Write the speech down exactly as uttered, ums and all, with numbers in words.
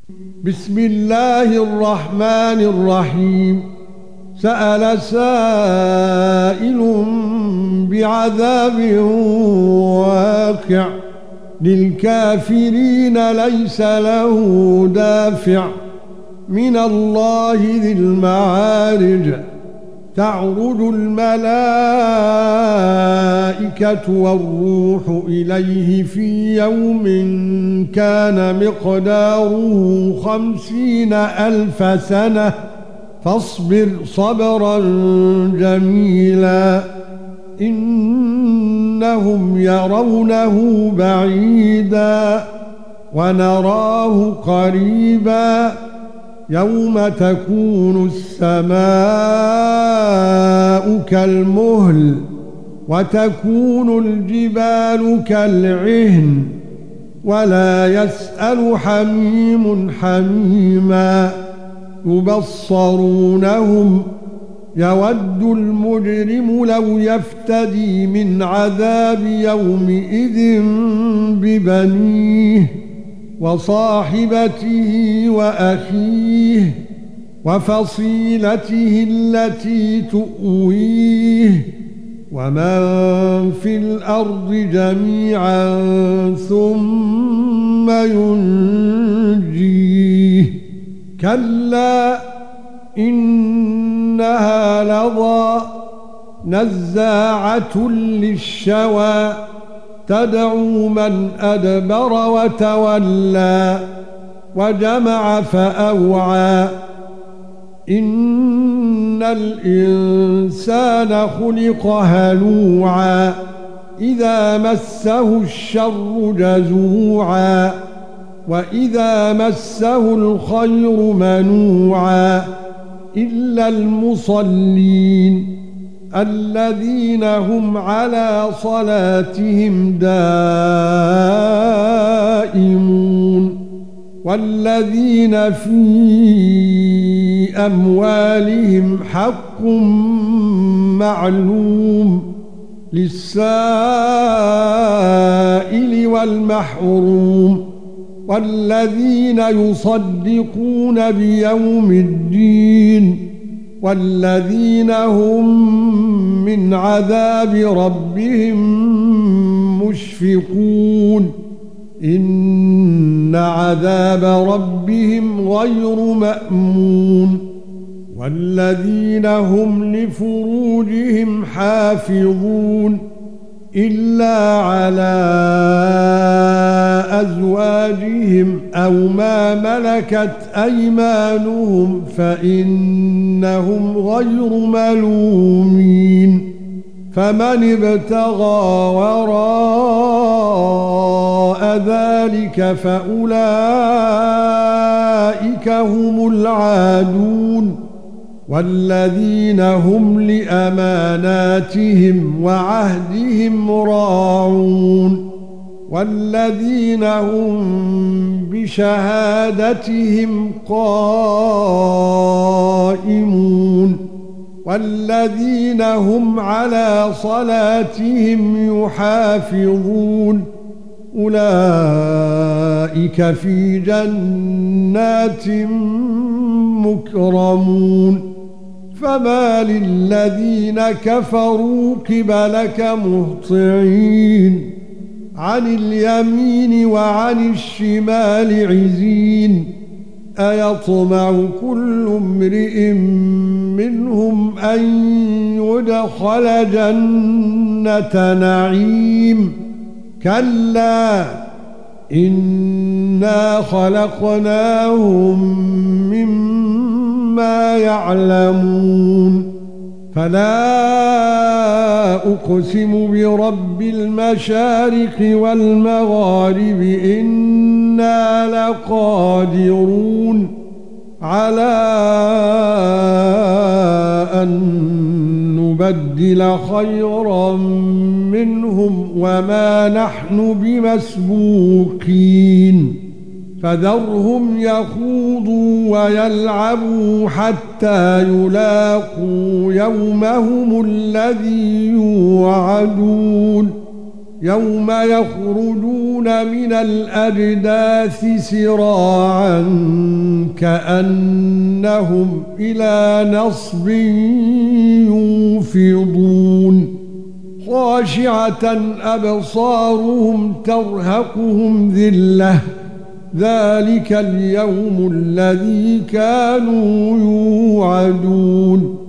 بسم الله الرحمن الرحيم. سأل سائل بعذاب واقع للكافرين ليس له دافع من الله ذي المعارج. تعرج الملائكة والروح إليه في يوم كان مقداره خمسين ألف سنة فاصبر صبرا جميلا إنهم يرونه بعيدا ونراه قريبا يوم تكون السماء كالمهل وتكون الجبال كالعهن ولا يسأل حميم حميما يبصرونهم يود المجرم لو يفتدي من عذاب يومئذ ببنيه وصاحبته وأخيه وفصيلته التي تؤويه ومن في الأرض جميعا ثم ينجيه كلا إنها لظى نزاعة للشوى تدعو من أدبر وتولى وجمع فأوعى إن الإنسان خلق هلوعا إذا مسه الشر جزوعا وإذا مسه الخير منوعا إلا المصلين الذين هم على صلاتهم دائمون والذين في أموالهم حق معلوم للسائل والمحروم والذين يصدقون بيوم الدين والذين هم من عذاب ربهم مشفقون إن عذاب ربهم غير مأمون والذين هم لفروجهم حافظون إلا على أزواجهم أو ما ملكت أيمانهم فإنهم غير ملومين فمن ابتغى وراء ذلك فأولئك هم العادون والذين هم لأماناتهم وعهدهم راعون والذين هم بشهادتهم قائمون والذين هم على صلاتهم يحافظون أولئك في جنات مكرمون فما للذين كفروا قبلك مهطعين عن اليمين وعن الشمال عزين أيطمع كل امرئ منهم أن يدخل جنة نعيم كلا إنا خلقناهم مما يعلمون فلا أقسم برب المشارق والمغارب إنا لقادرون على أن نبدل خيرا منهم وما نحن بمسبوقين فذرهم يخوضوا ويلعبوا حتى يلاقوا يومهم الذي يوعدون يوم يخرجون من الأجداث سراعا كأنهم إلى نصب يوفضون خاشعة أبصارهم ترهقهم ذلة ذلك اليوم الذي كانوا يوعدون